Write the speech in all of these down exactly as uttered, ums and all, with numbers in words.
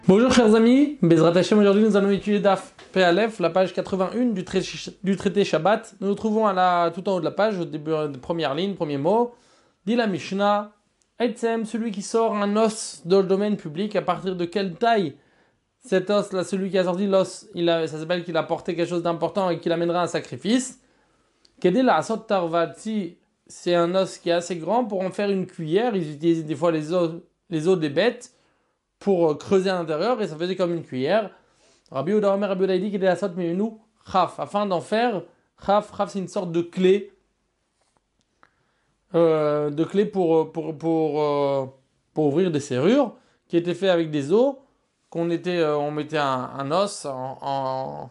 Bonjour chers amis, Bezrat Hashem, aujourd'hui nous allons étudier Daf P Aleph, la page quatre-vingt-un du, trai- du traité Shabbat. Nous nous trouvons à la, tout en haut de la page, au début de première ligne, premier mot. Dit la Mishnah, Etzem, celui qui sort un os dans le domaine public, à partir de quelle taille cet os, là, celui qui a sorti l'os, il a, ça s'appelle qu'il a porté quelque chose d'important et qu'il amènera un sacrifice. Kedé la Asot Tarvad, si c'est un os qui est assez grand pour en faire une cuillère, ils utilisent des fois les os, les os des bêtes pour creuser à l'intérieur et ça faisait comme une cuillère. Rabbi Yehuda Omer, Rabbi Yehuda dit qu'il est la sorte mais nous chaf, afin d'en faire chaf, chaf c'est une sorte de clé, euh, de clé pour pour pour euh, pour ouvrir des serrures, qui était fait avec des os qu'on était, euh, on mettait un, un os en, en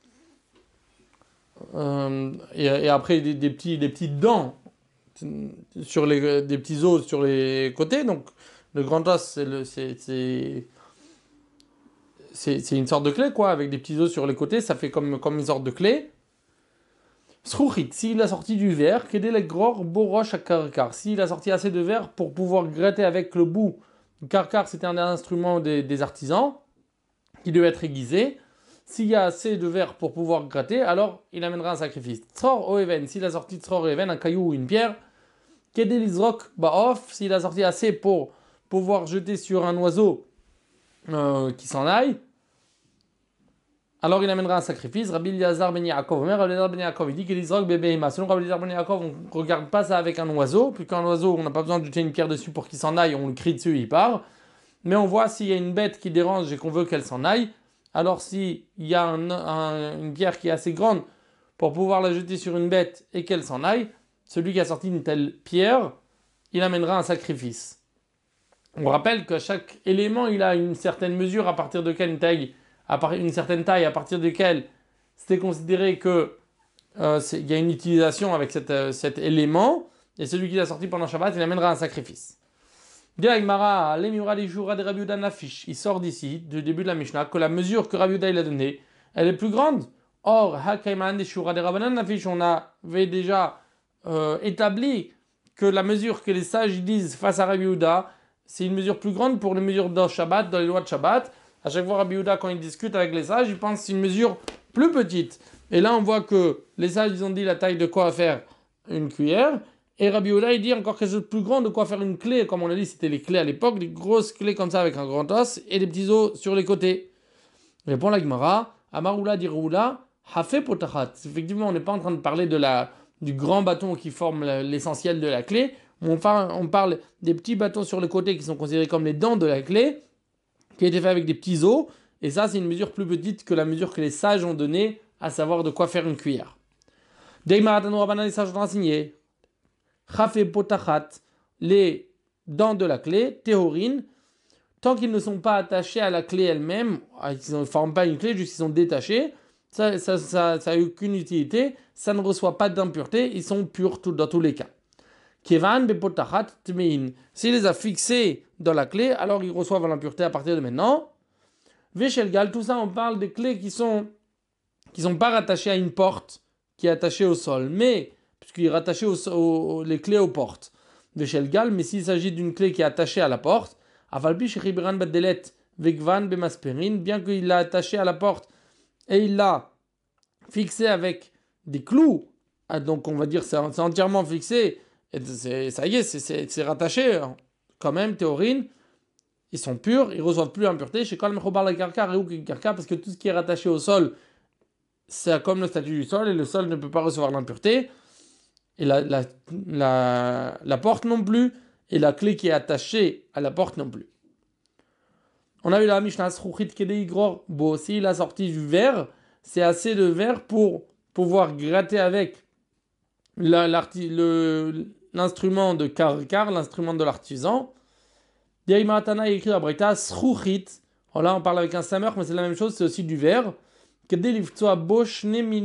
euh, et, et après des, des petits des petites dents sur les des petits os sur les côtés. Donc le grand os c'est le c'est c'est C'est, c'est une sorte de clé, quoi, avec des petits os sur les côtés, ça fait comme, comme une sorte de clé. Srouchit, s'il a sorti du verre, qu'aider les gror boroche à karkar. S'il a sorti assez de verre pour pouvoir gratter avec le bout. Karkar, c'était un instrument des, des artisans qui devait être aiguisé. S'il y a assez de verre pour pouvoir gratter, alors il amènera un sacrifice. Tsor o even, s'il a sorti tsor o even, un caillou ou une pierre. Qu'aider l'isrok baof, s'il a sorti assez pour pouvoir jeter sur un oiseau euh, qui s'en aille. Alors il amènera un sacrifice. Rabbi Eliezer ben Yaakov, Rabbi Eliezer ben Yaakov, il dit que l'Israël bébé selon Rabbi Eliezer ben Yaakov, on ne regarde pas ça avec un oiseau, puis qu'un oiseau, on n'a pas besoin de jeter une pierre dessus pour qu'il s'en aille, on le crie dessus, il part. Mais on voit s'il y a une bête qui dérange et qu'on veut qu'elle s'en aille, alors s'il y a un, un, une pierre qui est assez grande pour pouvoir la jeter sur une bête et qu'elle s'en aille, celui qui a sorti une telle pierre, il amènera un sacrifice. On rappelle que chaque élément, il a une certaine mesure à partir de quelle taille à part une certaine taille à partir de laquelle c'était considéré que euh, il y a une utilisation avec cette, euh, cet élément, et celui qui l'a sorti pendant Shabbat, il amènera un sacrifice. Il sort d'ici, du début de la Mishnah, que la mesure que Rabbi Yehuda il a donnée, elle est plus grande. Or, on avait déjà euh, établi que la mesure que les sages disent face à Rabbi Yehuda, c'est une mesure plus grande pour les mesures de Shabbat, dans les lois de Shabbat. À chaque fois, Rabbi Yehuda, quand il discute avec les sages, il pense que c'est une mesure plus petite. Et là, on voit que les sages, ils ont dit la taille de quoi faire une cuillère. Et Rabbi Yehuda, il dit encore quelque chose de plus grand, de quoi faire une clé. Comme on a dit, c'était les clés à l'époque, des grosses clés comme ça avec un grand os et des petits os sur les côtés. Répond la Gemara, Amaroula diroula, hafe potachat. Effectivement, on n'est pas en train de parler de la, du grand bâton qui forme l'essentiel de la clé. On parle, on parle des petits bâtons sur les côtés qui sont considérés comme les dents de la clé, qui a été fait avec des petits os, et ça c'est une mesure plus petite que la mesure que les sages ont donnée, à savoir de quoi faire une cuillère. Deimaratanu Rabbanan, les sages ont enseigné, Chafé potachat, les dents de la clé, théorine, tant qu'ils ne sont pas attachés à la clé elle-même, ils ne forment pas une clé, juste qu'ils sont détachés, ça n'a ça, ça, ça aucune utilité, ça ne reçoit pas d'impureté, ils sont purs tout, dans tous les cas. Kevan bepotachat tmein. S'il les a fixés dans la clé, alors ils reçoivent l'impureté à partir de maintenant. Veshelgal, tout ça, on parle des clés qui sont qui sont pas rattachées à une porte qui est attachée au sol, mais puisqu'il est rattaché au, au, les clés aux portes. Veshelgal, mais s'il s'agit d'une clé qui est attachée à la porte, avalpi shechibran badelet vegvan bemasperin, bien qu'il l'a attachée à la porte et il l'a fixée avec des clous, donc on va dire c'est, c'est entièrement fixé. Et c'est, ça y est, c'est, c'est, c'est rattaché. Quand même, théorine, ils sont purs, ils ne reçoivent plus l'impureté. Chez Kol Mechobar la Karkar et Ouk Karkar, parce que tout ce qui est rattaché au sol, c'est comme le statut du sol, et le sol ne peut pas recevoir l'impureté. Et la, la, la, la porte non plus, et la clé qui est attachée à la porte non plus. On a eu la Mishnah Srouchit Kedei Gror. Bon, aussi, la sortie du verre, c'est assez de verre pour pouvoir gratter avec la, le. L'instrument de Karkar, l'instrument de l'artisan. Deimatana écrit à Breta, Srouchit. Là, on parle avec un samer, mais c'est la même chose, c'est aussi du verre. Que deliftoa bosh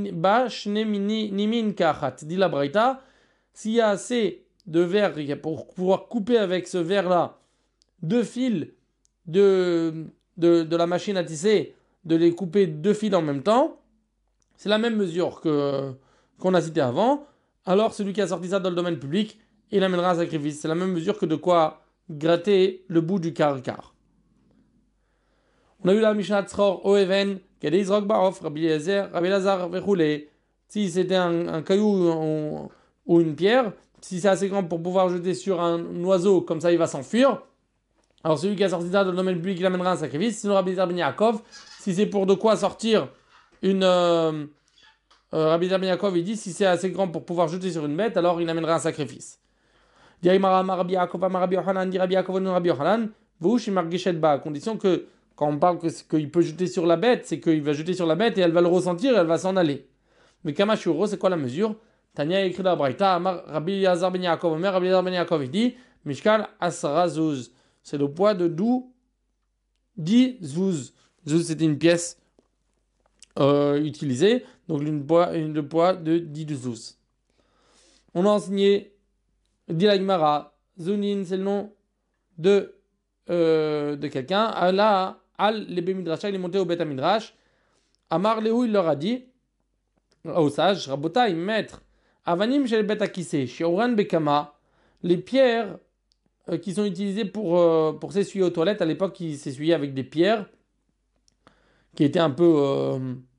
nemini nimin kachat. Dit la Breta, s'il y a assez de verre pour pouvoir couper avec ce verre-là deux fils de, de, de la machine à tisser, de les couper deux fils en même temps, c'est la même mesure que, qu'on a cité avant. Alors celui qui a sorti ça dans le domaine public, il amènera un sacrifice. C'est la même mesure que de quoi gratter le bout du karkar. On a eu la Mishnah Tzchor Oeven, Kedei Zrok Baof, Rabbi Eliezer, Rabbi Lazar, Vechoulé. Si c'était un, un caillou ou, ou une pierre, si c'est assez grand pour pouvoir jeter sur un oiseau, comme ça il va s'enfuir. Alors celui qui a sorti ça dans le domaine public, il amènera un sacrifice. Sinon Rabbi Eliezer ben Yaakov, si c'est pour de quoi sortir une... Euh, euh, Rabbi Eliezer ben Yaakov, il dit, si c'est assez grand pour pouvoir jeter sur une bête, alors il amènera un sacrifice. Dit Rabbi Yaakov, Rabbi Yochanan, dit Rabbi Yaakov, non Rabbi Yochanan, Vouch, il marque à condition que quand on parle qu'il peut jeter sur la bête, c'est qu'il va jeter sur la bête et elle va le ressentir et elle va s'en aller. Mais Kamashuro, c'est quoi la mesure? Tania écrit dans la Braïta, Rabbi Yazar ben Yaakov, Omer, Rabbi Yazar ben Yaakov, il dit, Mishkal Asra Zuz. C'est le poids de d'où dix Zuz. Zuz, c'était une pièce euh, utilisée, donc une poids, une, le poids de dix Zuz. On a enseigné, dit la Gemara, Zunin, c'est le nom de, euh, de quelqu'un. Allah, Al, les Midrash, il est monté au Bet Midrash. Amar Lehu, il leur a dit, au sage, Rabotai, maître, Avanim chez le Bet Akissé, chez Oran Bekama, les pierres euh, qui sont utilisées pour, euh, pour s'essuyer aux toilettes, à l'époque, ils s'essuyaient avec des pierres qui étaient un peu, euh,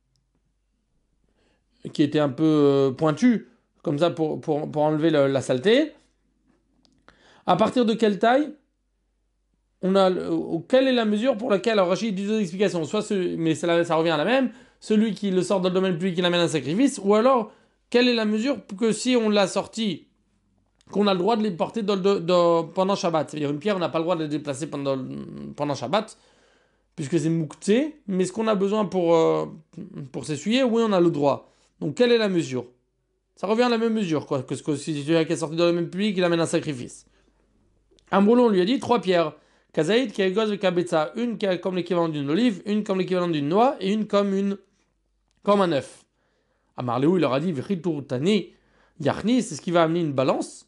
qui étaient un peu euh, pointues, comme ça, pour, pour, pour enlever le, la saleté. À partir de quelle taille on a, euh, quelle est la mesure pour laquelle, alors Rachid dit deux explications, soit ce, mais ça, ça revient à la même, celui qui le sort dans le domaine public, il amène un sacrifice, ou alors, quelle est la mesure pour que si on l'a sorti, qu'on a le droit de les porter dans le, dans, pendant Shabbat. C'est-à-dire une pierre, on n'a pas le droit de la déplacer pendant, pendant Shabbat, puisque c'est mouktsé, mais ce qu'on a besoin pour, euh, pour s'essuyer, oui, on a le droit. Donc, quelle est la mesure? Ça revient à la même mesure, quoi, que ce que si celui qui est sorti dans le domaine public, il amène un sacrifice. Ambrolo, on lui a dit trois pierres. Kazaïd, qui est gosse de Kabetza, une qui est comme l'équivalent d'une olive, une comme l'équivalent d'une noix, et une comme une comme un œuf. À Marléou, il leur a dit, V'chitur tani yachni, c'est ce qui va amener une balance.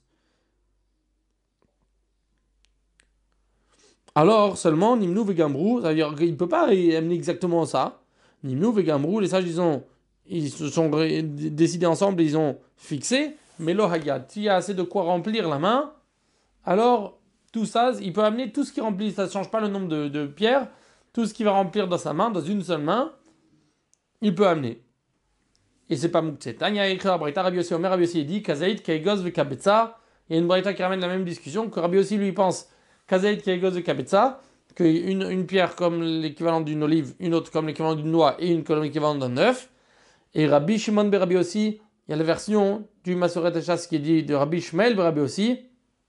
Alors, seulement, Nimnou Vegambrou, ça veut dire qu'il ne peut pas amener exactement ça. Nimnou Vegambrou, les sages, ils, ont, ils se sont décidés ensemble, ils ont fixé, mais lo hayad, s'il y a assez de quoi remplir la main, alors tout ça, il peut amener tout ce qui remplit, ça ne change pas le nombre de, de pierres, tout ce qui va remplir dans sa main, dans une seule main, il peut amener. Et c'est pas Mouktsé. Tanya écrit la Braïta, Rabbi Yossi Omer, Rabbi Yossi dit, Kazaïd, Kaigos, Vekabetza. Il y a une Braïta qui ramène la même discussion, que Rabbi Yossi lui pense, Kazaïd, Kaigos, Vekabetza, qu'une une pierre comme l'équivalent d'une olive, une autre comme l'équivalent d'une noix et une comme l'équivalent d'un œuf. Et Rabbi Shimon be Rabbi Yossi, il y a la version du Masoret Hachas qui est dit de Rabbi Shmuel be Rabbi Yossi.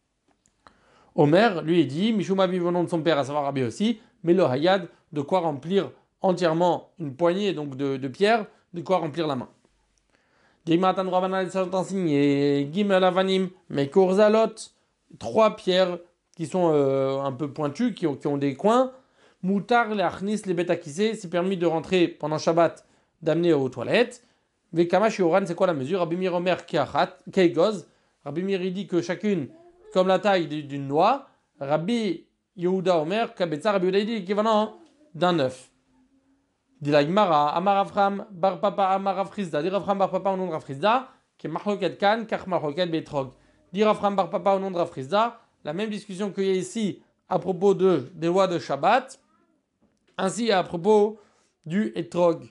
Omer, lui, il dit, Mishuma vive au nom de son père, à savoir Rabbi Yossi, mais le hayad, de quoi remplir entièrement une poignée donc de, de pierres, de quoi remplir la main. Gimatan Rabanal sont enseigné, Gimel Avanim, Mekor Zalot, trois pierres qui sont euh, un peu pointues, qui ont, qui ont des coins. Moutar, les Achnis, les Betakissé, c'est permis de rentrer pendant Shabbat, d'amener aux toilettes. Vekamash Yoran, c'est quoi la mesure? Rabbi Mir Omer Keigoz. Rabbi Mir, il dit que chacune, comme la taille d'une noix. Rabbi Yehuda Omer, Kabetza, Rabbi Yehuda, il dit l'équivalent d'un œuf. Dit la Gemara, Amar Avram, Bar Papa, Amar Avrizda. Dit Avram Bar Papa au nom de Avrizda, qui est Mahloket Kan, Kach Mahloket Betrog. Dit Avram Bar Papa au nom de Avrizda, la même discussion qu'il y a ici à propos de, des lois de Shabbat, ainsi à propos du Etrog.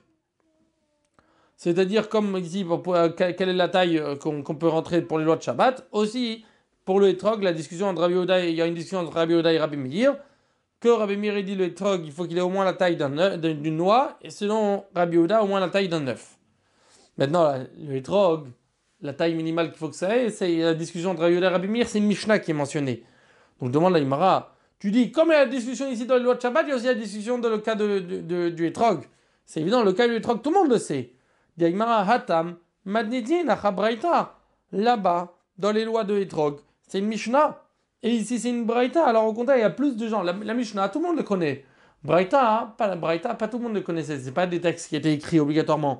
C'est-à-dire, comme ici, quelle est la taille qu'on qu'on peut rentrer pour les lois de Shabbat, aussi pour le Etrog, la discussion entre Rabbi Yehuda, il y a une discussion entre Rabbi Yehuda et Rabbi Meir, que Rabbi Meir dit le Etrog, il faut qu'il ait au moins la taille d'une noix, et selon Rabbi Yehuda, au moins la taille d'un œuf. Maintenant, le Etrog, la taille minimale qu'il faut que ça ait, c'est la discussion entre Rabbi Yehuda et Rabbi Meir, c'est une Mishnah qui est mentionnée. Donc demande la Imara, tu dis, comme il y a la discussion ici dans les lois de Shabbat, il y a aussi la discussion dans le cas de, de, de, du Etrog. C'est évident, le cas du Etrog, tout le monde le sait. Dit Imara, Hatam, Madnidin, Achabraita, là-bas, dans les lois de Etrog. C'est une Mishnah. Et ici, c'est une Braïta. Alors, au contraire, il y a plus de gens. La, la Mishnah, tout le monde le connaît. Braïta, hein, pas la Braïta, pas tout le monde le connaissait. Ce n'est pas des textes qui étaient écrits obligatoirement.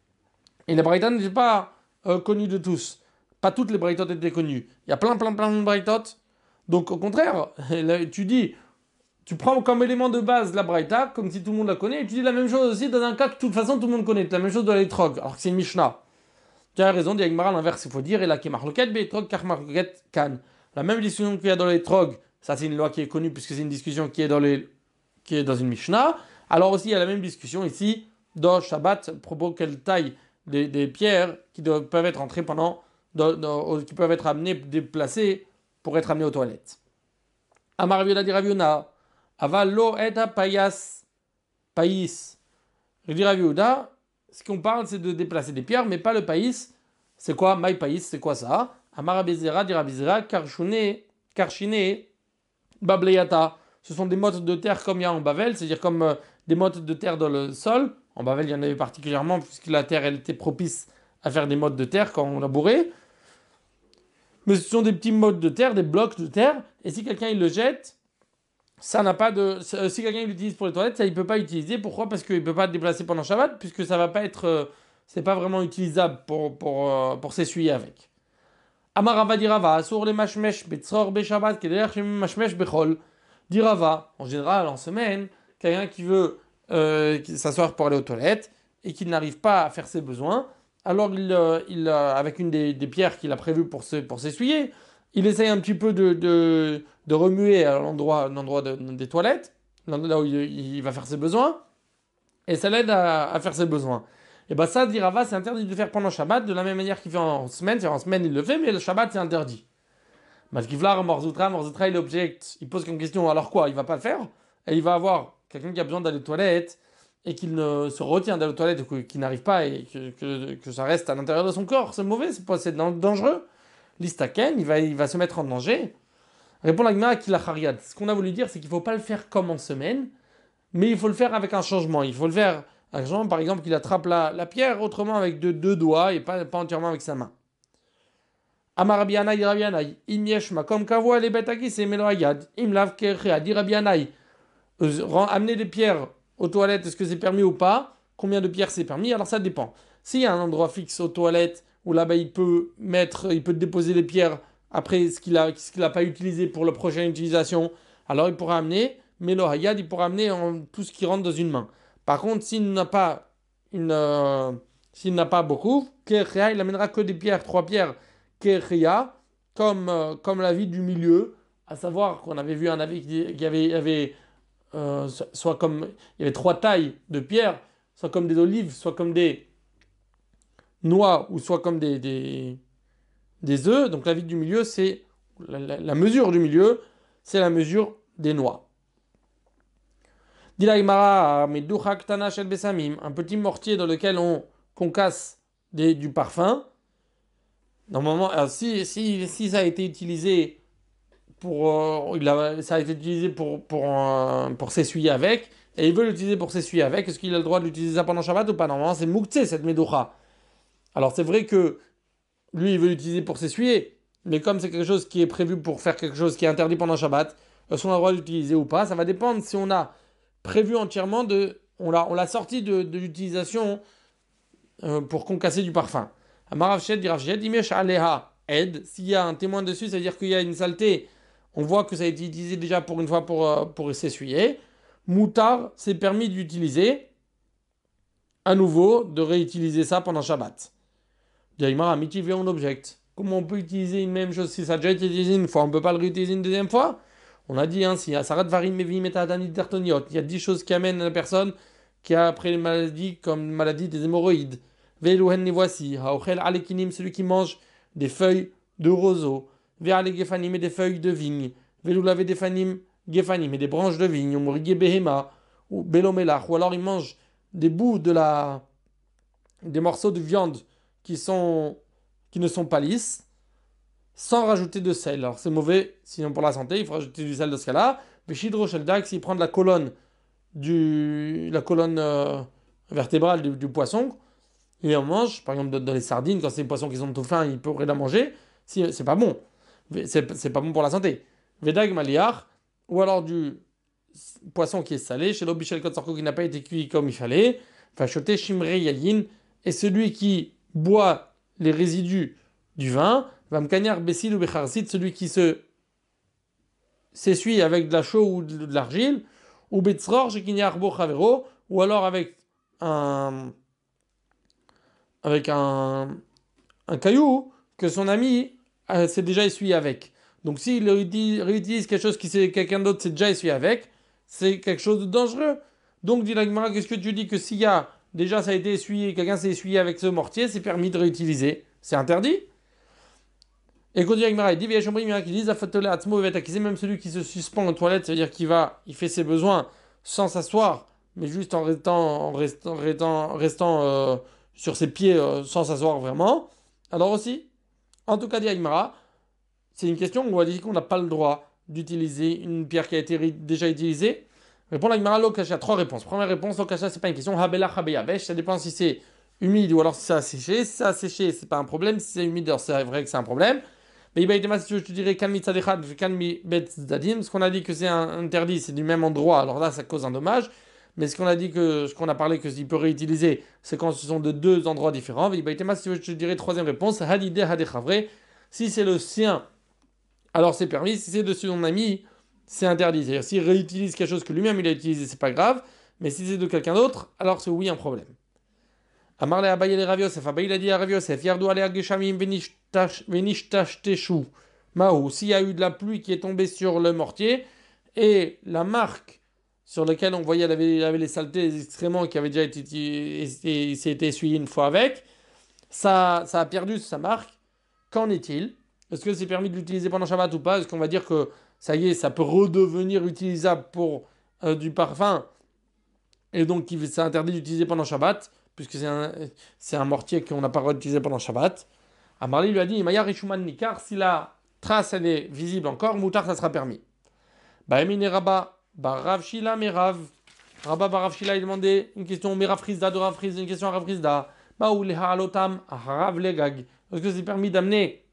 Et la Braïta n'était pas euh, connue de tous. Pas toutes les Braïtotes étaient connues. Il y a plein, plein, plein de Braïtotes. Donc, au contraire, là, tu dis, tu prends comme élément de base la Braïta, comme si tout le monde la connaît, et tu dis la même chose aussi dans un cas que de toute façon tout le monde connaît. La même chose dans l'Etrog, alors que c'est une Mishnah. Tu as raison, dit Agmara, l'inverse, il faut dire, et là, qui est Mahloket, Betrog, Kach Mahloket, Kan. La même discussion qu'il y a dans les Trog, ça c'est une loi qui est connue puisque c'est une discussion qui est dans, les, qui est dans une Mishnah. Alors aussi, il y a la même discussion ici, dans Shabbat, à propos quelle taille des, des pierres qui doivent, peuvent être entrées pendant, dans, dans, qui peuvent être amenées, déplacées pour être amenées aux toilettes. Amar Rav Yehuda di Rav Yuna, aval lo et payas, païs. Je dis Rav Yehuda, ce qu'on parle, c'est de déplacer des pierres, mais pas le païs. C'est quoi, maï païs, c'est quoi ça? Amar Rabbi Zera di Rabbi Zera, karchune, karchine, bableyata. Ce sont des mottes de terre comme il y a en Bavel, c'est-à-dire comme euh, des mottes de terre dans le sol. En Bavel, il y en avait particulièrement, puisque la terre, elle était propice à faire des mottes de terre quand on labourait. Mais ce sont des petits mottes de terre, des blocs de terre, et si quelqu'un il le jette, ça n'a pas de. Si quelqu'un l'utilise pour les toilettes, ça il peut pas utiliser. Pourquoi? Parce qu'il peut pas le déplacer pendant Shabbat, puisque ça va pas être. Euh, c'est pas vraiment utilisable pour, pour, euh, pour s'essuyer avec. Amarava dirava, asur les mashmesh, betzror be Shabbat, kederach mashmesh bechol. Dirava, en général, en semaine, quelqu'un qui veut euh, s'asseoir pour aller aux toilettes et qui n'arrive pas à faire ses besoins, alors il, euh, il euh, avec une des, des pierres qu'il a prévues pour, se, pour s'essuyer, il essaye un petit peu de, de, de remuer à l'endroit, l'endroit de, des toilettes, là où il, il va faire ses besoins, et ça l'aide à, à faire ses besoins. Et bien ça, dit Rava, c'est interdit de le faire pendant Shabbat, de la même manière qu'il fait en semaine, c'est en semaine il le fait, mais le Shabbat c'est interdit. Malkivlar, Morzoutra, Morzoutra il objecte, il pose comme question, alors quoi, il va pas le faire? Et il va avoir quelqu'un qui a besoin d'aller aux toilettes, et qu'il ne se retient d'aller aux toilettes, ou qu'il n'arrive pas, et que, que, que ça reste à l'intérieur de son corps, c'est mauvais, c'est, pas, c'est dangereux. L'istaken, il va, il va se mettre en danger. Répond la Gemara qu'il a chariad. Ce qu'on a voulu dire, c'est qu'il ne faut pas le faire comme en semaine, mais il faut le faire avec un changement. Il faut le faire avec un changement, par exemple, qu'il attrape la, la pierre autrement avec deux, deux doigts et pas, pas entièrement avec sa main. Amar Rabbi Yanaï, Rabbi Yanaï, im yesh makom kavua le betaki c'est melo hayad, im lav kerchea, dit Rabbi Yanaï, amener des pierres aux toilettes, est-ce que c'est permis ou pas? Combien de pierres c'est permis? Alors ça dépend. S'il y a un endroit fixe aux toilettes où là-bas il peut mettre, il peut déposer les pierres après ce qu'il a, ce qu'il n'a pas utilisé pour la prochaine utilisation, alors il pourra amener, mais le hayad, il pourra amener en, tout ce qui rentre dans une main. Par contre, s'il n'a pas une, euh, s'il n'a pas beaucoup, kerchea, il amènera que des pierres, trois pierres, kerchea, comme, euh, comme la vie du milieu, à savoir qu'on avait vu un avis qui, qui avait, avait euh, soit comme, il y avait trois tailles de pierres, soit comme des olives, soit comme des noix, ou soit comme des, des, des œufs. Donc la vie du milieu, c'est la, la, la mesure du milieu, c'est la mesure des noix. Un petit mortier dans lequel on concasse des, du parfum. Normalement, alors si, si, si ça a été utilisé pour, euh, il a, ça a été utilisé pour, pour, euh, pour s'essuyer avec, et il veut l'utiliser pour s'essuyer avec, est-ce qu'il a le droit de l'utiliser ça pendant Shabbat ou pas? Normalement, c'est mouktsé cette medoucha. Alors c'est vrai que lui, il veut l'utiliser pour s'essuyer, mais comme c'est quelque chose qui est prévu pour faire quelque chose qui est interdit pendant Shabbat, est-ce qu'on a le droit d'utiliser ou pas? Ça va dépendre si on a prévu entièrement de, on l'a, on l'a sorti de, de l'utilisation euh, pour concasser du parfum. Amaravchet dit Ravchet, Imesh Aleha Ed, s'il y a un témoin dessus, ça veut dire qu'il y a une saleté, on voit que ça a été utilisé déjà pour une fois pour, euh, pour s'essuyer. Moutar, c'est permis d'utiliser à nouveau, de réutiliser ça pendant Shabbat. Diagmara, mitivé on objecte. Comment on peut utiliser une même chose si ça a déjà été utilisé une fois, on ne peut pas le réutiliser une deuxième fois? On a dit, hein, si Sarat Varim Mevim Metadani Tertoniot, il y a dix choses qui amènent la personne qui a après les maladies comme maladie des hémorroïdes. Veluhen les voici. Haochel Alekinim, celui qui mange des feuilles de roseau. Veale Gefanim et des feuilles de vigne. Velulave des fanim Gefanim et des branches de vigne. Umurige Behema ou Belomelach. Ou alors il mange des bouts de la. Des morceaux de viande qui, sont, qui ne sont pas lisses, sans rajouter de sel. Alors c'est mauvais, sinon pour la santé, il faut rajouter du sel dans ce cas-là. Veshidro Sheldak, s'il prend de la colonne, du, la colonne euh, vertébrale du, du poisson, et on mange, par exemple dans les sardines, quand c'est des poissons qui sont tout fins, il pourrait la manger, si, c'est pas bon. C'est, c'est pas bon pour la santé. Vedag Maliar, ou alors du poisson qui est salé, chez l'Obichel Kotsarko qui n'a pas été cuit comme il fallait, Fachoté Shimre Yayin, et celui qui boit les résidus du vin, Vamkanyar Bessil ou Becharsit, celui qui se s'essuie avec de la chaux ou de l'argile, ou Betzror, Shekinyar Bo Chavero, ou alors avec un avec un, un caillou que son ami euh, s'est déjà essuyé avec. Donc s'il réutilise quelque chose qui c'est quelqu'un d'autre s'est déjà essuyé avec, c'est quelque chose de dangereux. Donc, dit la Gemara, qu'est-ce que tu dis que s'il y a déjà ça a été essuyé, quelqu'un s'est essuyé avec ce mortier, c'est permis de réutiliser. C'est interdit. Et continue avec Mara, il dit, il y a qui disent, même celui qui se suspend aux toilettes, c'est-à-dire qu'il va, il fait ses besoins sans s'asseoir, mais juste en restant, en restant, restant, restant euh, sur ses pieds euh, sans s'asseoir vraiment. Alors aussi, en tout cas, dit Agmara, c'est une question où on va dire qu'on n'a pas le droit d'utiliser une pierre qui a été déjà utilisée. Répond l'Agmara, l'Okasha, trois réponses. Première réponse, l'Okasha, c'est pas une question, Habela, Habeya, Besh, ça dépend si c'est humide ou alors si ça a séché. Si ça a séché, c'est pas un problème. Si c'est humide, alors c'est vrai que c'est un problème. Mais je te dirais Kalmi Tzadechad, Kalmi Bet Zdadim. Ce qu'on a dit que c'est interdit, c'est du même endroit. Alors là, ça cause un dommage. Mais ce qu'on a dit que, ce qu'on a parlé que s'il peut réutiliser, c'est quand ce sont de deux endroits différents. Je te dirais troisième réponse, Hadide Hadechavre. Si c'est le sien, alors c'est permis. Si c'est de son ami, c'est interdit. C'est-à-dire s'il réutilise quelque chose que lui-même il a utilisé, c'est pas grave. Mais si c'est de quelqu'un d'autre, alors c'est oui un problème. Amarle Abaye le Rav Yosef, Abaye il a dit à Rav Yosef, Yardu ale Geshamim venishtashteshu. Maou, s'il y a eu de la pluie qui est tombée sur le mortier et la marque sur laquelle on voyait il y avait les saletés, les excréments qui avaient déjà été, et, s'est été essuyé une fois avec, ça, ça a perdu sa marque. Qu'en est-il? Est-ce que c'est permis de l'utiliser pendant Shabbat ou pas? Est-ce qu'on va dire que ça y est, ça peut redevenir utilisable pour euh, du parfum et donc c'est interdit d'utiliser pendant Shabbat? Puisque c'est un, c'est un mortier qu'on n'a pas le droit d'utiliser pendant Shabbat. Amarli lui a dit, Maya Rishuman Nikar, si la trace elle est visible encore, Moutar ça sera permis. Bah Emine Rabba, bah Rav Shila, mais Rav. Rabba, bah Rav Shila, il demandait une question, mais Rav Frizda, de Rav Frizda, une question à Rav Frizda. Bah ou les Halotam, à Rav Legag. Est-ce que c'est permis d'amener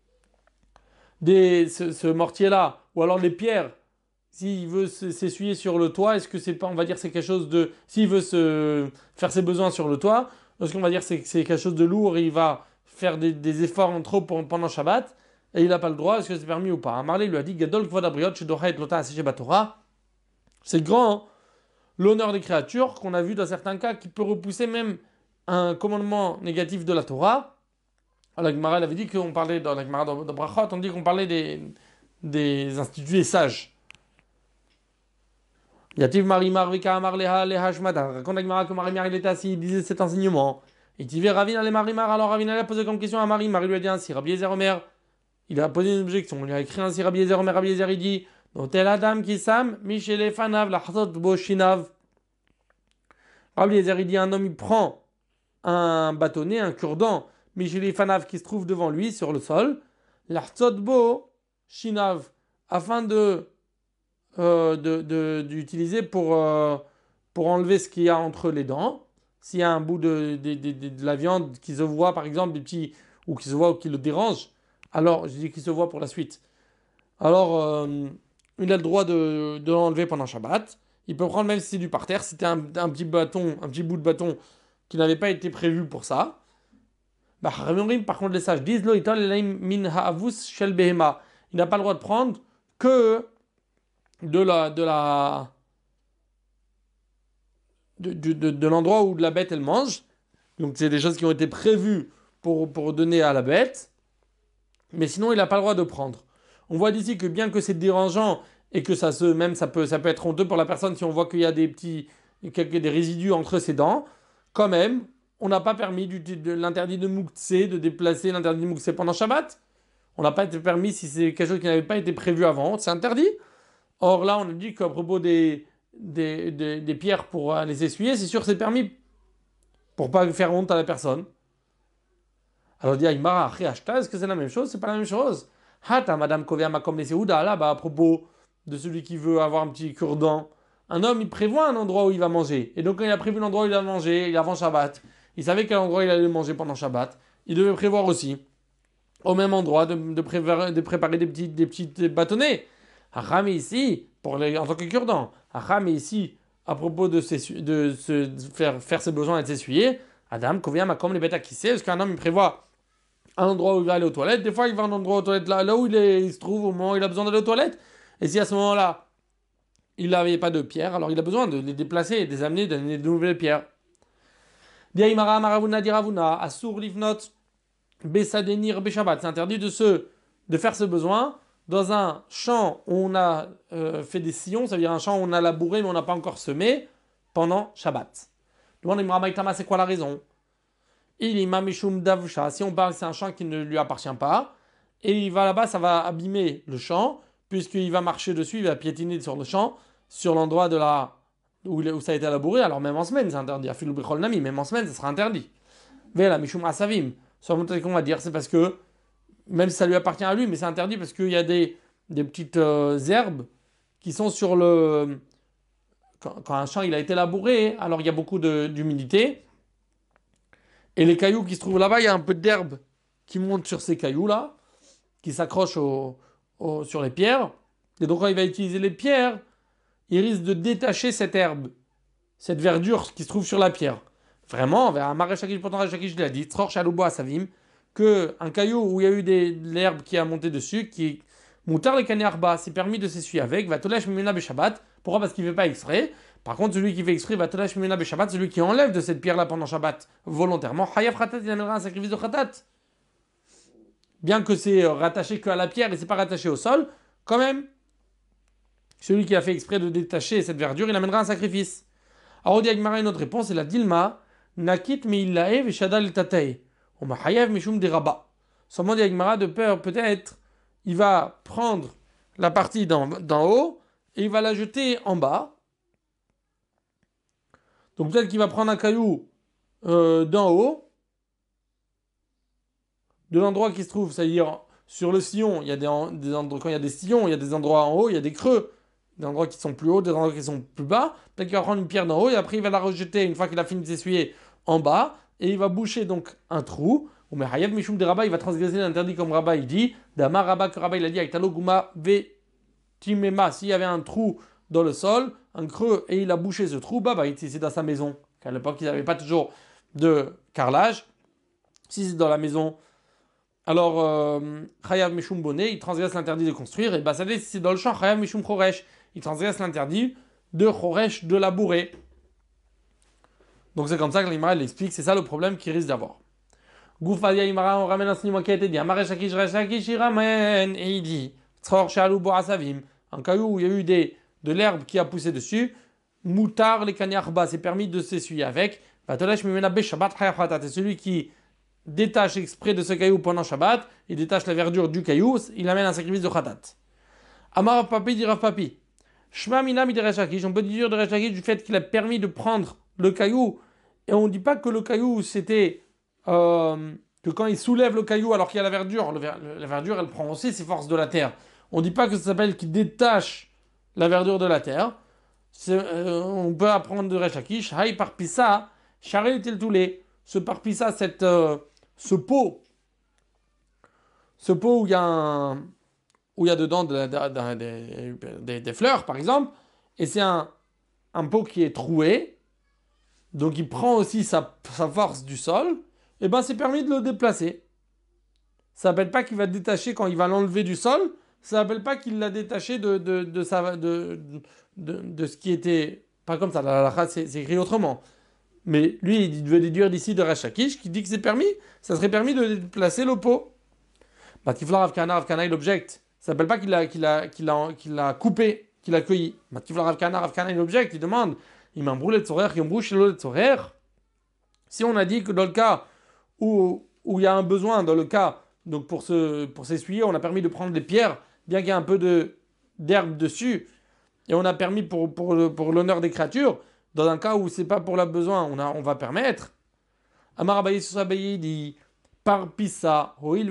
des, ce, ce mortier-là, ou alors les pierres? S'il veut s'essuyer sur le toit, est-ce que c'est pas, on va dire, c'est quelque chose de. S'il veut se faire ses besoins sur le toit, est-ce qu'on va dire c'est c'est quelque chose de lourd et il va faire des, des efforts en trop pour, pendant Shabbat et il n'a pas le droit, est-ce que c'est permis ou pas? Marley lui a dit Gadol Kvod Abriot, Shedocha et Lota Asséché Batora. C'est grand, hein, l'honneur des créatures qu'on a vu dans certains cas qui peut repousser même un commandement négatif de la Torah. La Gemara avait dit qu'on parlait, dans la Gemara de Brachot, on dit qu'on parlait des, des institués sages. Yativ Marimar Vika Amar Leha Leha Shmada. Raconte la Gemara que Marimar il était assis, il disait cet enseignement. Et tu veux Ravina les Marimar, alors Ravina a posé comme question à Marimar, il lui a dit ainsi, Rabbi Yezer Omer, il a posé une objection, il a écrit ainsi Rabbi Yezer Omer, Rabbi Yezer il dit, Notel Adam qui sam, Michele Fanav, la Hasot Boshinav. Rabbi Yezer il dit, un homme il prend un bâtonnet, un cure-dent, Michele Fanav qui se trouve devant lui sur le sol, la Hasot Boshinav, afin de Euh, de, de, d'utiliser pour, euh, pour enlever ce qu'il y a entre les dents. S'il y a un bout de, de, de, de, de la viande qui se voit, par exemple, des petits, ou qui se voit ou qui le dérange, alors, je dis qu'il se voit pour la suite. Alors, euh, il a le droit de, de l'enlever pendant Shabbat. Il peut prendre même si c'est du parterre, si c'était un, un petit bâton, un petit bout de bâton qui n'avait pas été prévu pour ça. Bah, par contre, les sages disent, il n'a pas le droit de prendre que de la de la de, de, de, de l'endroit où la bête elle mange. Donc c'est des choses qui ont été prévues pour, pour donner à la bête, mais sinon il n'a pas le droit de prendre. On voit d'ici que bien que c'est dérangeant et que ça se même ça peut ça peut être honteux pour la personne si on voit qu'il y a des petits quelques des résidus entre ses dents, quand même on n'a pas permis du, de l'interdit de mouktsé, de déplacer l'interdit de mouktsé pendant Shabbat. On n'a pas été permis si c'est quelque chose qui n'avait pas été prévu avant, c'est interdit. Or là, on a dit qu'à propos des, des, des, des pierres pour euh, les essuyer, c'est sûr que c'est permis pour pas faire honte à la personne. Alors on dit, Aïmara, après Ashta, est-ce que c'est la même chose? C'est pas la même chose. Hata, Madame Koviama, comme les Seouda, là, bah, à propos de celui qui veut avoir un petit cure-dent, un homme, il prévoit un endroit où il va manger. Et donc, quand il a prévu l'endroit où il va manger, il avant Shabbat, il savait quel endroit il allait manger pendant Shabbat, il devait prévoir aussi, au même endroit, de, de, préparer, de préparer des petits, des petits bâtonnets. Acham ici, pour les, en tant que cure-dent, Acham ici, à propos de, de, se, de faire, faire ses besoins et de s'essuyer, Adam, Kovia, Makom, les bêtes à qui c'est, est-ce qu'un homme il prévoit un endroit où il va aller aux toilettes? Des fois, il va à un endroit aux toilettes là, là où il, est, il se trouve au moment où il a besoin d'aller aux toilettes. Et si à ce moment-là, il n'avait pas de pierres, alors il a besoin de les déplacer et de les amener, de donner de nouvelles pierres. Diaïmara, Maravuna, Diravuna, Asur, Livnot, Besadenir, Beshabat. C'est interdit de, se, de faire ce besoin dans un champ où on a euh, fait des sillons, ça veut dire un champ où on a labouré mais on n'a pas encore semé, pendant Shabbat. Demande Imra, c'est quoi la raison? Il ima mishum davusha. Si on parle, c'est un champ qui ne lui appartient pas, et il va là-bas, ça va abîmer le champ, puisqu'il va marcher dessus, il va piétiner sur le champ, sur l'endroit de la où, où ça a été labouré. Alors même en semaine, c'est interdit. Afilu b'chol nami, même en semaine, ça sera interdit. Vela mishum asavim. Sur le qu'on va dire, c'est parce que même si ça lui appartient à lui, mais c'est interdit parce qu'il y a des des petites euh, herbes qui sont sur le quand, quand un champ il a été labouré, alors il y a beaucoup de, d'humidité. Et les cailloux qui se trouvent là-bas, il y a un peu d'herbe qui monte sur ces cailloux-là, qui s'accrochent au, au, sur les pierres. Et donc, quand il va utiliser les pierres, il risque de détacher cette herbe, cette verdure qui se trouve sur la pierre. Vraiment, vers un maréchakish, pourtant, maréchakish, je l'ai dit, Tzror Shaloubo Asavim, qu'un caillou où il y a eu des, de l'herbe qui a monté dessus, qui est moutar les kanyarba, c'est permis de s'essuyer avec, va tolesh mimena beshabbat. Pourquoi? Parce qu'il ne fait pas exprès. Par contre, celui qui fait exprès, va tolesh mimena beshabbat, celui qui enlève de cette pierre-là pendant Shabbat volontairement, hayav khatat, il amènera un sacrifice de khatat. Bien que c'est rattaché qu'à la pierre et c'est pas rattaché au sol, quand même, celui qui a fait exprès de détacher cette verdure, il amènera un sacrifice. Alors, on dit à une autre réponse, c'est la dilma, nakit meillaev et shadal tatei. On m'a hayav mishum des rabats. Seulement, dit à de peur, peut-être, il va prendre la partie d'en, d'en haut et il va la jeter en bas. Donc peut-être qu'il va prendre un caillou euh, d'en haut, de l'endroit qui se trouve, c'est-à-dire sur le sillon, il y a des, des endroits, quand il y a des sillons, il y a des endroits en haut, il y a des creux, des endroits qui sont plus hauts, des endroits qui sont plus bas. Peut-être qu'il va prendre une pierre d'en haut et après il va la rejeter une fois qu'il a fini de s'essuyer en bas et il va boucher donc un trou. Mais Hayav Mishum de Rabat, il va transgresser l'interdit comme Rabat il dit. D'Amar Rabat que Rabat il a dit avec Taloguma ve Timema, s'il y avait un trou dans le sol, un creux, et il a bouché ce trou, bah, bah c'est dans sa maison. À l'époque, il n'avait pas toujours de carrelage. Si c'est dans la maison, alors Chayav Mishum Boné, il transgresse l'interdit de construire. Et bah, ça si c'est dans le champ, Chayav Mishum Choresh, il transgresse l'interdit de Choresh, de labourer. Donc c'est comme ça que l'Imara l'explique, c'est ça le problème qu'il risque d'avoir. Goufadia Imara, on ramène un enseignement qui a été dit. Amare Shakish Reshakish, il ramène, et il dit Tzor Shalou Boasavim, un caillou où il y a eu des, de l'herbe qui a poussé dessus, Moutar les kanyarba, c'est permis de s'essuyer avec. Vatolesh Mimena Beshabbat Hayachatat, c'est celui qui détache exprès de ce caillou pendant Shabbat, il détache la verdure du caillou, il amène un sacrifice de Khatat. Amar Papi dit Rav Papi, Shma Minam de Reshakish, on peut dire de Reshakish du fait qu'il a permis de prendre le caillou, et on ne dit pas que le caillou c'était. Euh, que quand il soulève le caillou alors qu'il y a la verdure, le ver, la verdure elle prend aussi ses forces de la terre. On ne dit pas que ça s'appelle qu'il détache la verdure de la terre. Euh, on peut apprendre de Rechakish, Haï par Pissa, Charel tel toulé. Ce par Pissa, cette, euh, ce pot, ce pot où il y a, un, où il y a dedans de, de, de, de, de, des fleurs par exemple, et c'est un, un pot qui est troué, donc il prend aussi sa, sa force du sol. Eh bien, c'est permis de le déplacer. Ça n'appelle pas qu'il va détacher quand il va l'enlever du sol. Ça n'appelle pas qu'il l'a détaché de, de, de, sa, de, de, de ce qui était... Pas comme ça, la halakha, c'est, c'est écrit autrement. Mais lui, il veut déduire d'ici de Rechakish qui dit que c'est permis. Ça serait permis de déplacer le pot. Matifla Rav Kana, Rav Kana, il objecte. Ça n'appelle pas qu'il l'a, qu'il a, qu'il a, qu'il a coupé, qu'il a cueilli. Matifla Rav Kana, Rav Kana, il objecte. Il demande, il m'a brûlé de sourire, il m'embrouche le de sourire. Si on a dit que dans le cas où, où il y a un besoin, dans le cas, donc pour, se, pour s'essuyer, on a permis de prendre des pierres, bien qu'il y ait un peu de, d'herbe dessus, et on a permis pour, pour, pour l'honneur des créatures, dans un cas où c'est pas pour le besoin, on, a, on va permettre. Amar Abaye Susabaye dit, par pissa, hoil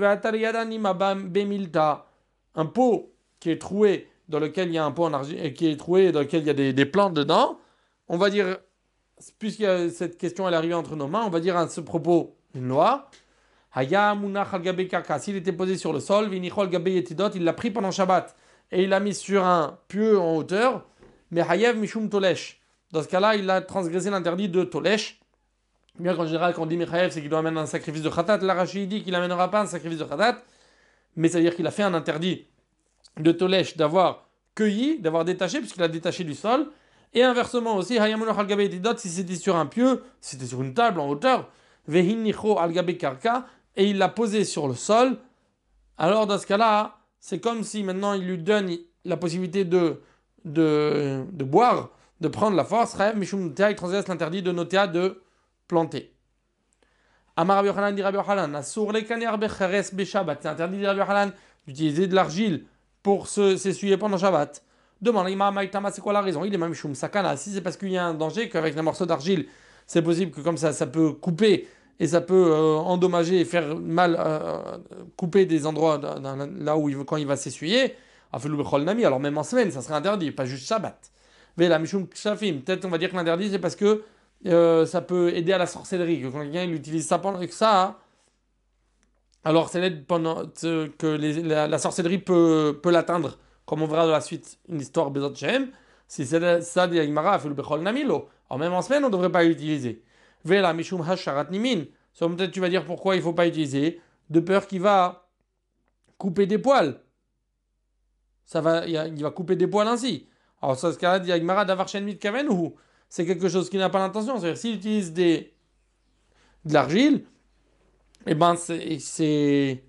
bemilta, un pot qui est troué, dans lequel il y a un pot en argile, qui est troué, dans lequel il y a des, des plantes dedans, on va dire, puisque cette question elle est arrivée entre nos mains, on va dire à ce propos une loi. Haya munach al gabe karka, s'il était posé sur le sol, vinichol gabe yetidot, il l'a pris pendant Shabbat et il l'a mis sur un pieu en hauteur, mais hayev mishum tolesh. Dans ce cas-là, il a transgressé l'interdit de tolesh. Bien qu'en général, quand on dit mechayev, c'est qu'il doit amener un sacrifice de khatat. La Rashi dit qu'il n'amènera pas un sacrifice de khatat, mais ça veut dire qu'il a fait un interdit de tolesh d'avoir cueilli, d'avoir détaché, puisqu'il a détaché du sol. Et inversement aussi, hayamunach al gabe yetidot, si c'était sur un pieu, si c'était sur une table en hauteur, vehin nicho al gabe karka, et il l'a posé sur le sol, alors dans ce cas-là, c'est comme si maintenant il lui donne la possibilité de, de, de boire de prendre la force, Rêve, Mishum Notea, il transgresse l'interdit de Notea de planter. Amar Rabbi Yochanan dit Rabbi Yochanan, Asur lekaner becheres beshabbat, c'est interdit de Rabbi Yochanan d'utiliser de l'argile pour se, s'essuyer pendant Shabbat. Demande l'imam Maïtama, c'est quoi la raison? Il est même Mishum Sakana. Si c'est parce qu'il y a un danger qu'avec un morceau d'argile, c'est possible que comme ça, ça peut couper et ça peut euh, endommager et faire mal, euh, couper des endroits dans, dans, là où il, quand il va s'essuyer. Alors même en semaine, ça serait interdit, pas juste Shabbat. Mais la Mishum Kshafim, peut-être on va dire que l'interdit c'est parce que euh, ça peut aider à la sorcellerie, que quand quelqu'un il utilise ça pendant que ça, alors c'est l'aide pendant que les, la, la sorcellerie peut, peut l'atteindre, comme on verra dans la suite une histoire Bezot Shem. Si c'est ça, dit Agmara, fait le Bechol Namilo. Alors même en semaine, on ne devrait pas l'utiliser. Vela Mishum Hasharat Nimin. Peut-être tu vas dire pourquoi il ne faut pas utiliser, de peur qu'il va couper des poils. Ça va, il va couper des poils ainsi. Alors, ça, ce cas-là, dit Agmara Davar Mit Kaven ou c'est quelque chose qui n'a pas l'intention. C'est-à-dire, s'il utilise des, de l'argile, eh ben, c'est, c'est.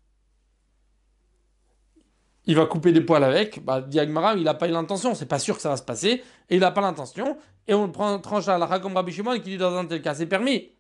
Il va couper des poils avec. Bah, dit Agmara, il n'a pas eu l'intention. C'est pas sûr que ça va se passer. Et il n'a pas l'intention. Et on prend, tranche à la comme Rabbi Shimon qui dit dans un tel cas, c'est permis.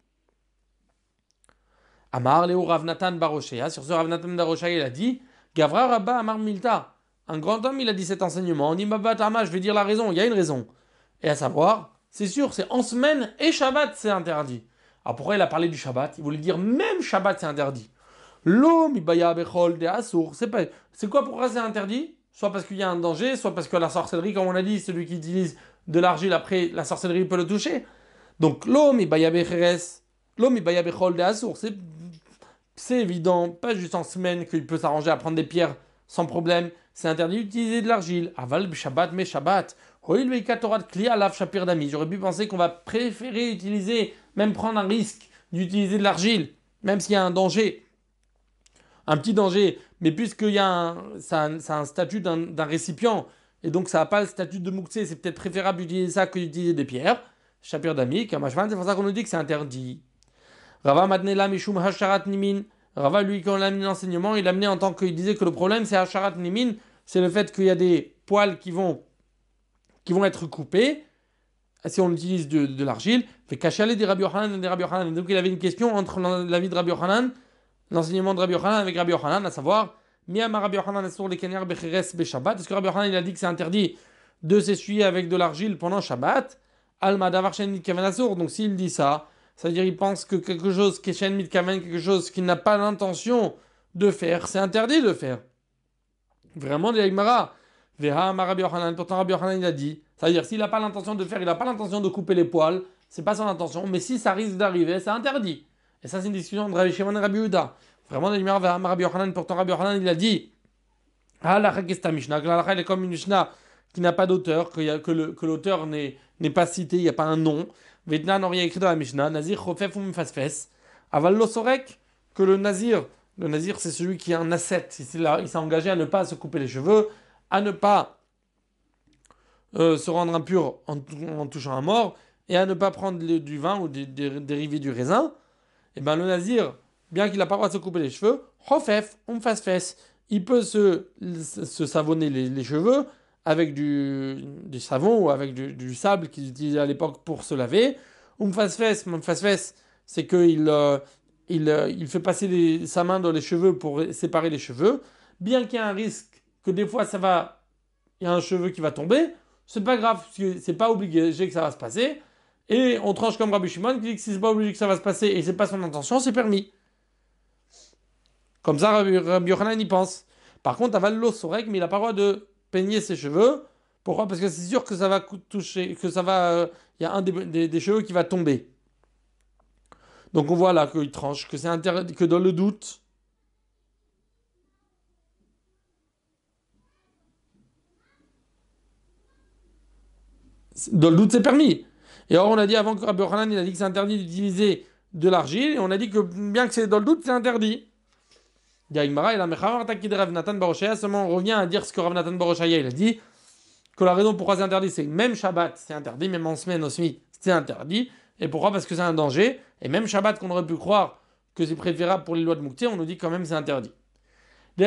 Amar Léo Ravnatan Baroshea. Sur ce, Ravnatan Baroshea, il a dit Gavra Rabba Amar Milta. Un grand homme, il a dit cet enseignement. On dit Baba Tama, je vais dire la raison. Il y a une raison. Et à savoir, c'est sûr, c'est en semaine et Shabbat, c'est interdit. Alors pourquoi il a parlé du Shabbat? Il voulait dire même Shabbat, c'est interdit. L'homme, Ibaya Bechol de Assour. C'est pas... c'est quoi pourquoi c'est interdit? Soit parce qu'il y a un danger, soit parce que la sorcellerie, comme on a dit, celui qui utilise de l'argile, après, la sorcellerie peut le toucher. Donc l'homme, Ibaya Becheres. L'homme, Ibaya Bechol de Assour. C'est... c'est évident, pas juste en semaine qu'il peut s'arranger à prendre des pierres sans problème. C'est interdit d'utiliser de l'argile. Aval Shabbat, mais Shabbat. J'aurais pu penser qu'on va préférer utiliser, même prendre un risque d'utiliser de l'argile, même s'il y a un danger, un petit danger, mais puisqu'il y a un, ça, a, ça a un statut d'un, d'un récipient, et donc ça n'a pas le statut de mouktsé, c'est peut-être préférable d'utiliser ça que d'utiliser des pierres. Shapir d'ami, c'est pour ça qu'on nous dit que c'est interdit. Rava Matnela Mishum Hasharat Nimin. Rava, lui, quand il a amené l'enseignement, il l'a amené en tant qu'il disait que le problème, c'est Hasharat Nimin, c'est le fait qu'il y a des poils qui vont, qui vont être coupés, si on utilise de, de l'argile. Fait Kachale des Rabbi Yochanan et des Rabbi Yochanan. Donc il avait une question entre l'avis de Rabbi Yochanan, l'enseignement de Rabbi Yochanan avec Rabbi Yochanan, à savoir, Miyama Rabbi Yochanan sur les Kenyar Becheres Beshabbat. Est-ce que Rabbi Yochanan il a dit que c'est interdit de s'essuyer avec de l'argile pendant Shabbat? Alma Davar Shen Mitkaven Asur. Donc s'il dit ça, ça veut dire qu'il pense que quelque chose qui est Shen Mitkaven, quelque chose qu'il n'a pas l'intention de faire, c'est interdit de faire. Vraiment, des Agmara. Veha Rabbi Yochanan. Pourtant, Rabbi Yochanan il a dit. C'est-à-dire, s'il n'a pas l'intention de faire, il n'a pas l'intention de couper les poils, c'est pas son intention, mais si ça risque d'arriver, c'est interdit. Et ça, c'est une discussion entre Rabbi Shimon et Rabbi Yehuda. Vraiment, des Agmara, Veha Rabbi Yochanan. Pourtant, Rabbi Yochanan il a dit. Halacha Kesta Mishnah. Que l'Halacha est comme une Mishnah qui n'a pas d'auteur, que, que, le, que l'auteur n'est, n'est pas cité, il n'y a pas un nom. Vetna n'aurait écrit dans la Mishnah. Nazir Chofef ou Mfasfes. Aval lo sorek. Que le Nazir. Le Nazir, c'est celui qui est un ascète. Il s'est engagé à ne pas se couper les cheveux, à ne pas euh, se rendre impur en, en touchant un mort, et à ne pas prendre le, du vin ou des, des dérivés du raisin. Et bien le Nazir, bien qu'il n'a pas le droit de se couper les cheveux, Hofef, on fasse fesse, il peut se, se savonner les, les cheveux avec du, du savon ou avec du, du sable qu'ils utilisaient à l'époque pour se laver. On fasse fesse, on fasse fesse, c'est qu'il euh, il, euh, il fait passer les, sa main dans les cheveux pour séparer les cheveux. Bien qu'il y ait un risque que des fois ça va, il y a un cheveu qui va tomber, c'est pas grave, parce que c'est pas obligé que ça va se passer. Et on tranche comme Rabbi Shimon qui dit que si c'est pas obligé que ça va se passer et c'est pas son intention, c'est permis. Comme ça, Rabbi, Rabbi Yochanan y pense. Par contre, Aval lo sorek, mais il n'a pas le droit de peigner ses cheveux. Pourquoi? Parce que c'est sûr que ça va toucher, que ça va, il euh, y a un des, des, des cheveux qui va tomber. Donc on voit là qu'il tranche, que c'est interdit, que dans le doute, dans le doute c'est permis. Et alors on a dit avant que Rabbi Yochanan il a dit que c'est interdit d'utiliser de l'argile, et on a dit que bien que c'est dans le doute, c'est interdit. Seulement on revient à dire ce que Rav Natan Baroshaya il a dit, que la raison pourquoi c'est interdit, c'est que même Shabbat c'est interdit, même en semaine aussi c'est interdit. Et pourquoi? Parce que c'est un danger. Et même Shabbat qu'on aurait pu croire que c'est préférable pour les lois de Moukté, on nous dit quand même c'est interdit.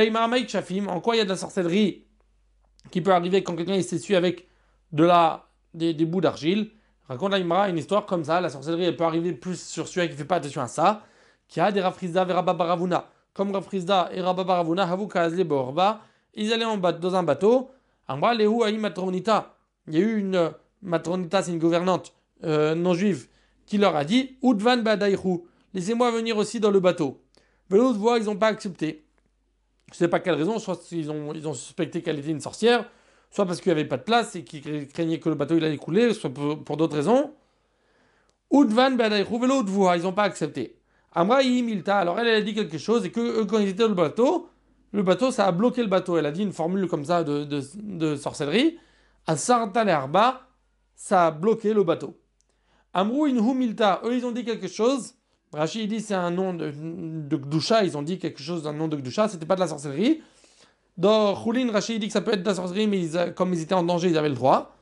En quoi il y a de la sorcellerie qui peut arriver quand quelqu'un il s'essuie avec de la, des, des bouts d'argile. Raconte la Imra une histoire comme ça. La sorcellerie, elle peut arriver plus sur celui qui ne fait pas attention à ça. Qui a des Rafrizda et Rabba Baravuna. Comme Rafrizda et Rabba Baravuna, Havu Kazle Borba, ils allaient en bas, dans un bateau. Amra Lehu Aï Matronita. Il y a eu une Matronita, c'est une gouvernante euh, non juive, qui leur a dit Udvan Badaïhu, laissez-moi venir aussi dans le bateau. Mais l'autre voix, ils n'ont pas accepté. Je ne sais pas quelle raison, soit ils ont, ils ont suspecté qu'elle était une sorcière, soit parce qu'il n'y avait pas de place et qu'ils craignaient que le bateau il allait couler, soit pour, pour d'autres raisons. Udvan Badaïhu, mais l'autre voix, ils n'ont pas accepté. Amra Milta, alors elle, elle a dit quelque chose et que eux, quand ils étaient dans le bateau, le bateau, ça a bloqué le bateau. Elle a dit une formule comme ça de, de, de sorcellerie. À Sartan Arba, ça a bloqué le bateau. Amrou Inhu Milta, eux, ils ont dit quelque chose. Rachid dit c'est un nom de, de Gdusha, ils ont dit quelque chose d'un nom de Gdusha, c'était pas de la sorcellerie. Dans Choulin, Rachid dit que ça peut être de la sorcellerie, mais ils, comme ils étaient en danger, ils avaient le droit.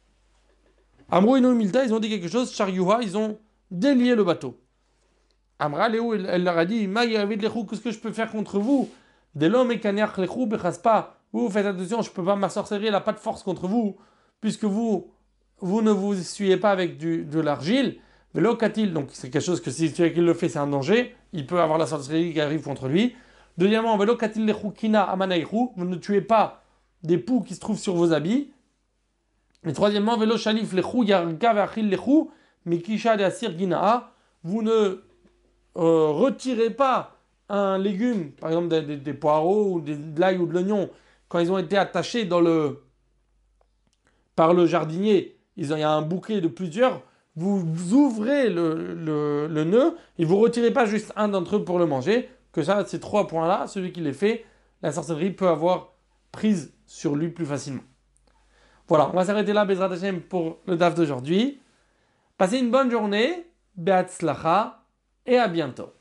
Amrou Inhu Milta, ils ont dit quelque chose. Chariouha, ils ont délié le bateau. Amra Léo, elle leur a dit qu'est-ce que je peux faire contre vous? Dès l'homme et Kanyach Lechou, pas. Vous faites attention, je ne peux pas, ma sorcellerie, elle n'a pas de force contre vous, puisque vous, vous ne vous essuyez pas avec du, de l'argile. Vélo Katil, donc c'est quelque chose que si celui qui le fait, c'est un danger, il peut avoir la sorcellerie qui arrive contre lui. Deuxièmement, Vélo Katil Lechou Kina Amanaïchou, vous ne tuez pas des poux qui se trouvent sur vos habits. Et troisièmement, Vélo Shalif Lechou Yarga Vachil Lechou, Mikisha de Asir Ginaa, vous ne Euh, retirez pas un légume, par exemple des, des, des poireaux ou des, de l'ail ou de l'oignon, quand ils ont été attachés dans le, par le jardinier, ils ont, il y a un bouquet de plusieurs, vous, vous ouvrez le, le, le nœud et vous retirez pas juste un d'entre eux pour le manger, que ça, ces trois points-là, celui qui les fait, la sorcellerie peut avoir prise sur lui plus facilement. Voilà, on va s'arrêter là, Bezrat Hashem, pour le D A F d'aujourd'hui. Passez une bonne journée, Be'atzlacha, et à bientôt.